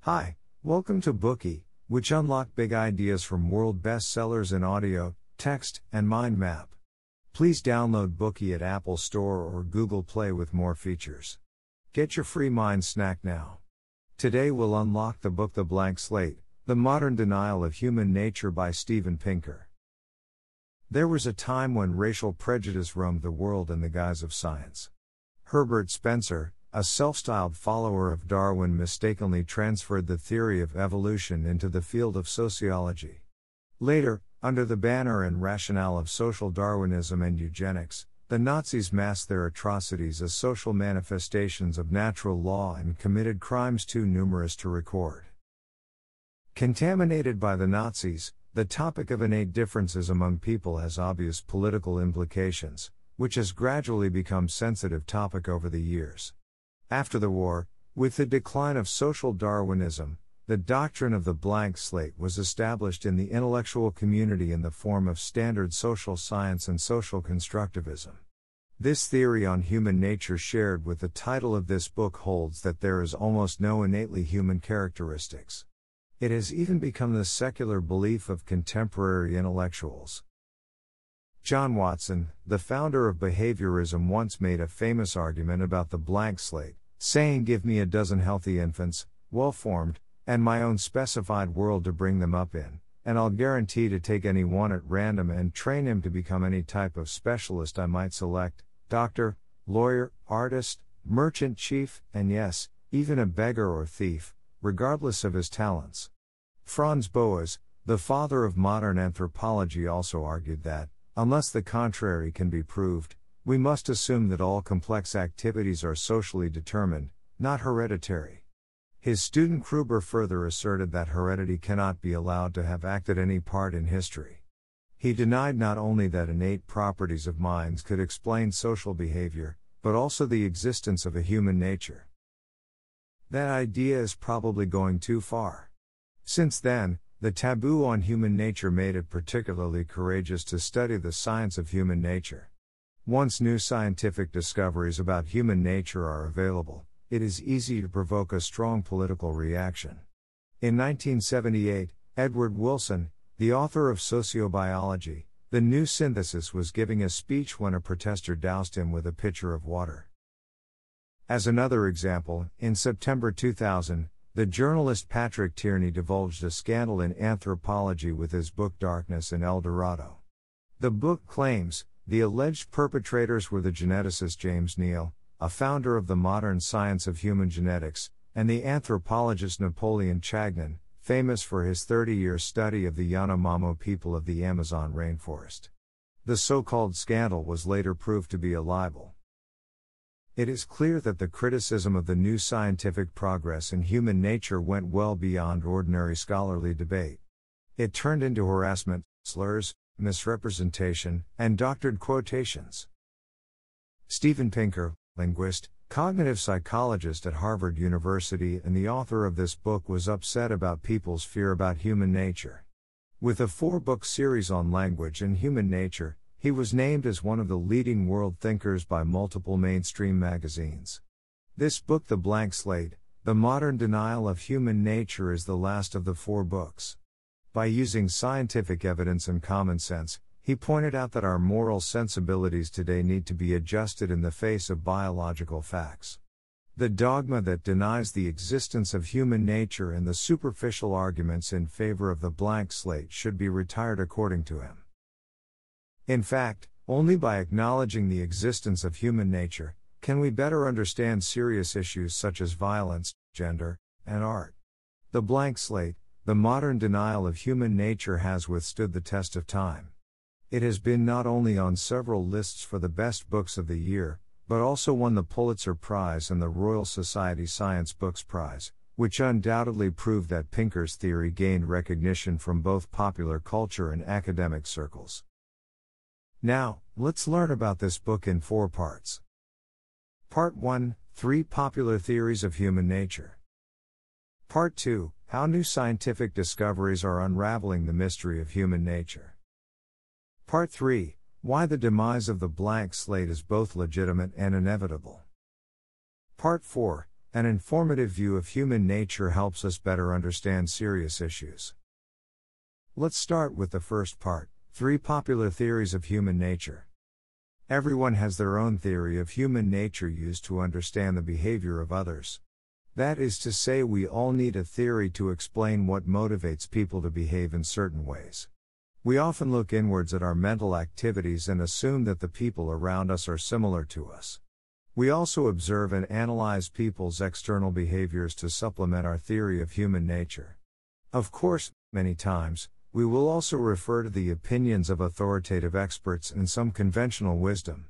Hi, welcome to Bookey, which unlock big ideas from world bestsellers in audio, text, and mind map. Please download Bookey at Apple Store or Google Play with more features. Get your free mind snack now. Today we'll unlock the book The Blank Slate, The Modern Denial of Human Nature by Steven Pinker. There was a time when racial prejudice roamed the world in the guise of science. Herbert Spencer, a self-styled follower of Darwin, mistakenly transferred the theory of evolution into the field of sociology. Later, under the banner and rationale of social Darwinism and eugenics, the Nazis masked their atrocities as social manifestations of natural law and committed crimes too numerous to record. Contaminated by the Nazis, the topic of innate differences among people has obvious political implications, which has gradually become a sensitive topic over the years. After the war, with the decline of social Darwinism, the doctrine of the blank slate was established in the intellectual community in the form of standard social science and social constructivism. This theory on human nature, shared with the title of this book, holds that there is almost no innately human characteristics. It has even become the secular belief of contemporary intellectuals. John Watson, the founder of behaviorism, once made a famous argument about the blank slate, saying, "Give me a dozen healthy infants, well-formed, and my own specified world to bring them up in, and I'll guarantee to take any one at random and train him to become any type of specialist I might select, doctor, lawyer, artist, merchant chief, and yes, even a beggar or thief, regardless of his talents." Franz Boas, the father of modern anthropology, also argued that, unless the contrary can be proved, we must assume that all complex activities are socially determined, not hereditary. His student Kruber further asserted that heredity cannot be allowed to have acted any part in history. He denied not only that innate properties of minds could explain social behavior, but also the existence of a human nature. That idea is probably going too far. Since then, the taboo on human nature made it particularly courageous to study the science of human nature. Once new scientific discoveries about human nature are available, it is easy to provoke a strong political reaction. In 1978, Edward Wilson, the author of Sociobiology, The New Synthesis, was giving a speech when a protester doused him with a pitcher of water. As another example, in September 2000, the journalist Patrick Tierney divulged a scandal in anthropology with his book Darkness in El Dorado. The book claims the alleged perpetrators were the geneticist James Neal, a founder of the modern science of human genetics, and the anthropologist Napoleon Chagnon, famous for his 30-year study of the Yanomamo people of the Amazon rainforest. The so-called scandal was later proved to be a libel. It is clear that the criticism of the new scientific progress in human nature went well beyond ordinary scholarly debate. It turned into harassment, slurs, misrepresentation, and doctored quotations. Steven Pinker, linguist, cognitive psychologist at Harvard University and the author of this book, was upset about people's fear about human nature. With a 4-book series on language and human nature, he was named as one of the leading world thinkers by multiple mainstream magazines. This book, The Blank Slate, The Modern Denial of Human Nature, is the last of the 4 books. By using scientific evidence and common sense, he pointed out that our moral sensibilities today need to be adjusted in the face of biological facts. The dogma that denies the existence of human nature and the superficial arguments in favor of the blank slate should be retired, according to him. In fact, only by acknowledging the existence of human nature can we better understand serious issues such as violence, gender, and art. The Blank Slate, The Modern Denial of Human Nature, has withstood the test of time. It has been not only on several lists for the best books of the year, but also won the Pulitzer Prize and the Royal Society Science Books Prize, which undoubtedly proved that Pinker's theory gained recognition from both popular culture and academic circles. Now, let's learn about this book in 4 parts. Part 1, 3 Popular Theories of Human Nature. Part 2, How New Scientific Discoveries Are Unraveling the Mystery of Human Nature. Part 3, Why the Demise of the Blank Slate is Both Legitimate and Inevitable. Part 4, An informative view of human nature helps us better understand serious issues. Let's start with the first part, 3 popular theories of human nature. Everyone has their own theory of human nature used to understand the behavior of others. That is to say, we all need a theory to explain what motivates people to behave in certain ways. We often look inwards at our mental activities and assume that the people around us are similar to us. We also observe and analyze people's external behaviors to supplement our theory of human nature. Of course, many times, we will also refer to the opinions of authoritative experts and some conventional wisdom.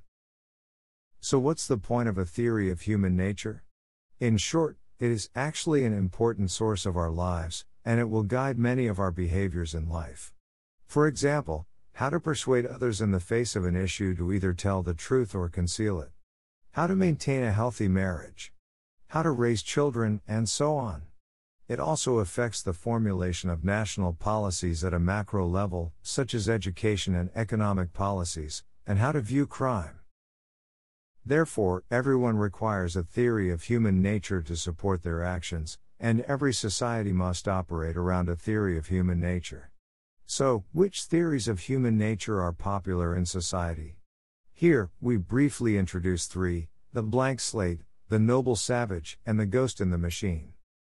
So what's the point of a theory of human nature? In short, it is actually an important source of our lives, and it will guide many of our behaviors in life. For example, how to persuade others in the face of an issue to either tell the truth or conceal it. How to maintain a healthy marriage. How to raise children, and so on. It also affects the formulation of national policies at a macro level, such as education and economic policies, and how to view crime. Therefore, everyone requires a theory of human nature to support their actions, and every society must operate around a theory of human nature. So, which theories of human nature are popular in society? Here, we briefly introduce 3, the blank slate, the noble savage, and the ghost in the machine.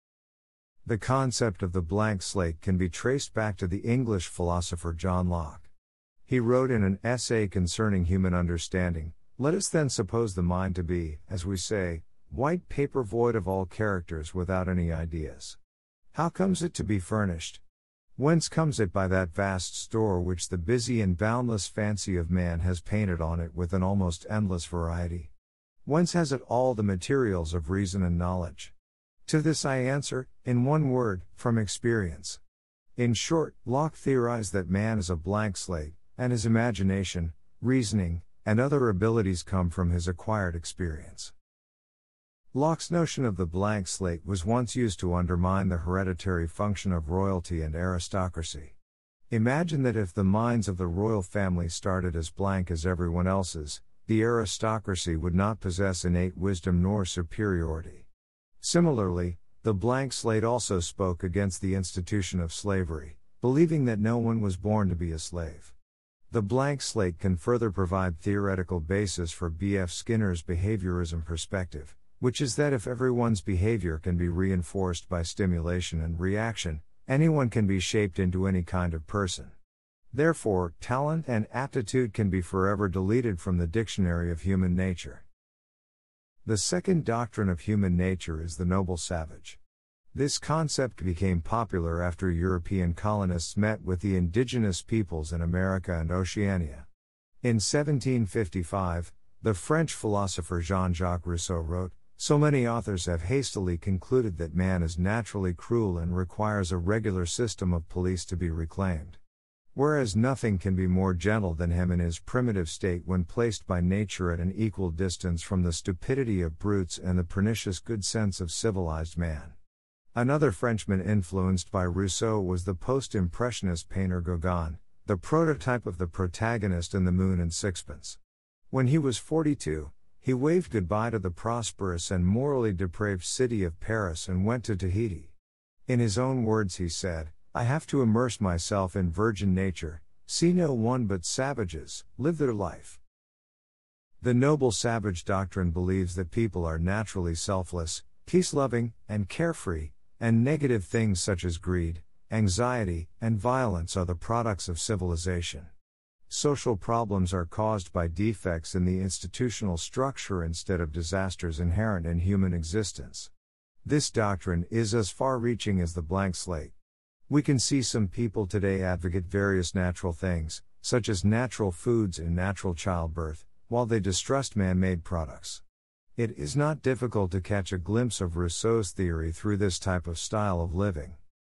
The concept of the blank slate can be traced back to the English philosopher John Locke. He wrote in an essay concerning human understanding, "Let us then suppose the mind to be, as we say, white paper void of all characters without any ideas. How comes it to be furnished? Whence comes it by that vast store which the busy and boundless fancy of man has painted on it with an almost endless variety? Whence has it all the materials of reason and knowledge? To this I answer, in one word, from experience." In short, Locke theorized that man is a blank slate, and his imagination, reasoning, and other abilities come from his acquired experience. Locke's notion of the blank slate was once used to undermine the hereditary function of royalty and aristocracy. Imagine that if the minds of the royal family started as blank as everyone else's, the aristocracy would not possess innate wisdom nor superiority. Similarly, the blank slate also spoke against the institution of slavery, believing that no one was born to be a slave. The blank slate can further provide theoretical basis for B.F. Skinner's behaviorism perspective, which is that if everyone's behavior can be reinforced by stimulation and reaction, anyone can be shaped into any kind of person. Therefore, talent and aptitude can be forever deleted from the dictionary of human nature. The second doctrine of human nature is the noble savage. This concept became popular after European colonists met with the indigenous peoples in America and Oceania. In 1755, the French philosopher Jean-Jacques Rousseau wrote, "So many authors have hastily concluded that man is naturally cruel and requires a regular system of police to be reclaimed. Whereas nothing can be more gentle than him in his primitive state when placed by nature at an equal distance from the stupidity of brutes and the pernicious good sense of civilized man." Another Frenchman influenced by Rousseau was the post-impressionist painter Gauguin, the prototype of the protagonist in The Moon and Sixpence. When he was 42, he waved goodbye to the prosperous and morally depraved city of Paris and went to Tahiti. In his own words he said, "I have to immerse myself in virgin nature, see no one but savages, live their life." The noble savage doctrine believes that people are naturally selfless, peace-loving, and carefree, and negative things such as greed, anxiety, and violence are the products of civilization. Social problems are caused by defects in the institutional structure instead of disasters inherent in human existence. This doctrine is as far-reaching as the blank slate. We can see some people today advocate various natural things, such as natural foods and natural childbirth, while they distrust man-made products. It is not difficult to catch a glimpse of Rousseau's theory through this type of style of living.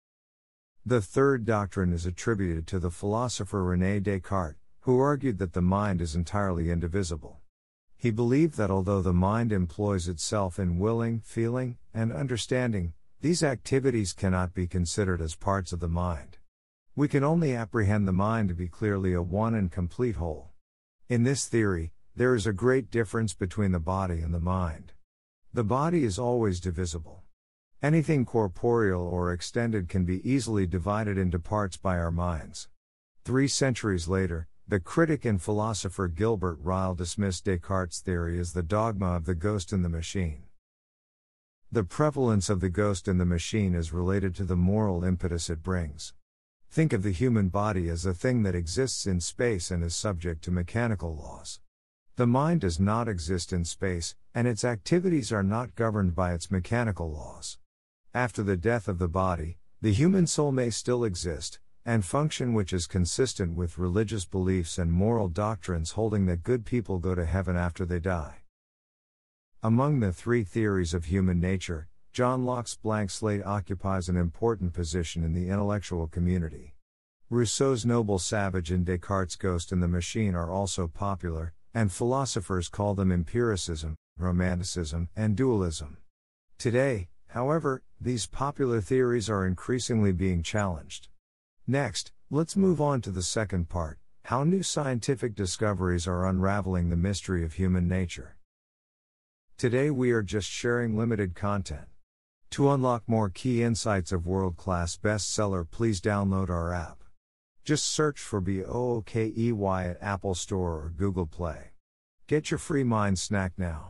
The third doctrine is attributed to the philosopher René Descartes, who argued that the mind is entirely indivisible. He believed that although the mind employs itself in willing, feeling, and understanding, these activities cannot be considered as parts of the mind. We can only apprehend the mind to be clearly a one and complete whole. In this theory, there is a great difference between the body and the mind. The body is always divisible. Anything corporeal or extended can be easily divided into parts by our minds. 3 centuries later, the critic and philosopher Gilbert Ryle dismissed Descartes' theory as the dogma of the ghost in the machine. The prevalence of the ghost in the machine is related to the moral impetus it brings. Think of the human body as a thing that exists in space and is subject to mechanical laws. The mind does not exist in space, and its activities are not governed by its mechanical laws. After the death of the body, the human soul may still exist, and function, which is consistent with religious beliefs and moral doctrines holding that good people go to heaven after they die. Among the 3 theories of human nature, John Locke's blank slate occupies an important position in the intellectual community. Rousseau's Noble Savage and Descartes' Ghost in the Machine are also popular, and philosophers call them empiricism, romanticism, and dualism. Today, however, these popular theories are increasingly being challenged. Next, let's move on to the second part, how new scientific discoveries are unraveling the mystery of human nature. Today we are just sharing limited content. To unlock more key insights of world-class bestseller, please download our app. Just search for BOOKEY at Apple Store or Google Play. Get your free mind snack now.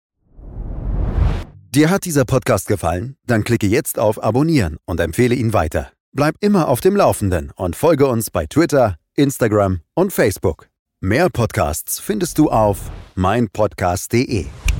Dir hat dieser Podcast gefallen? Dann klicke jetzt auf Abonnieren und empfehle ihn weiter. Bleib immer auf dem Laufenden und folge uns bei Twitter, Instagram und Facebook. Mehr Podcasts findest du auf meinpodcast.de.